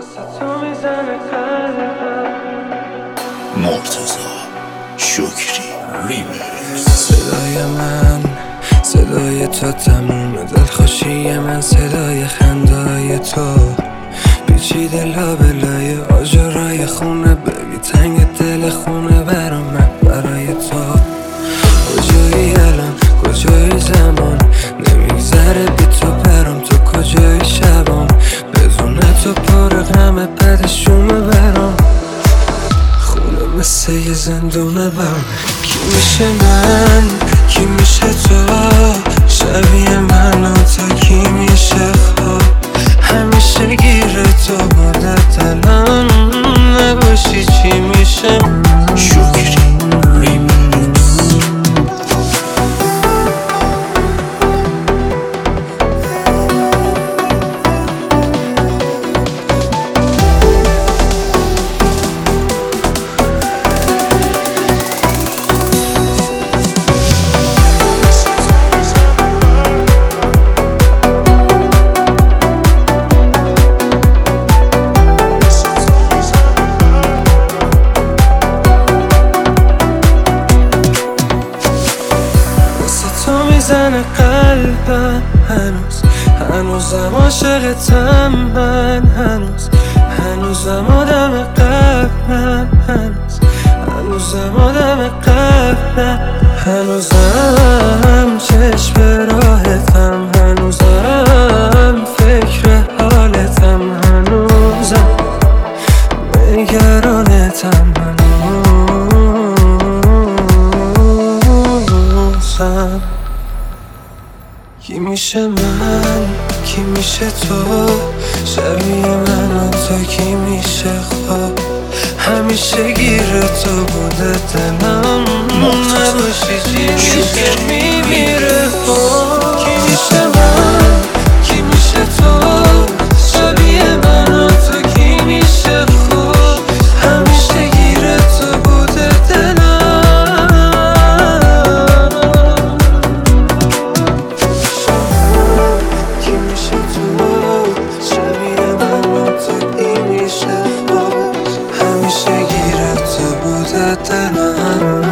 مرتضی شکری ریمیکس. صدای من صدای تو، تموم دلخوشی من صدای خندای تو، پیچیده لابلای آجرای خونه، ببی تنگ دل خونه برام، من برای تو. کجایی الان، کجایی زمان، نمیگذره بی تو برام، تو کجایی شبام، بدون تو پر غمه بعدشونه برام، خونه مثل یه زندونه برام. کی میشه من، کی میشه تو، شبیه من و تو کی میشه خواب، همیشه گیر تو بوده دلم، نباشی چی میشه. شکری ریمیکس. میزنه قلبم هنوزم عاشقتم من، هنوزم آدم قبلم، هنوزم آدم قبلم، هنوزم چشم راحتم، هنوزم فکر حالتم، هنوزم نگرانتم، هنوزم. کی میشه من، کی میشه تو، شبیه من و تو کی میشه خواب، همیشه گیر تو بوده دلم، نباشی چی میشه میمیره. کی میشه من، کی میشه تو، شبیه من و تو کی میشه خواب، همیشه گیر تو بوده دلم. همیشه گیره تو بوده دلم.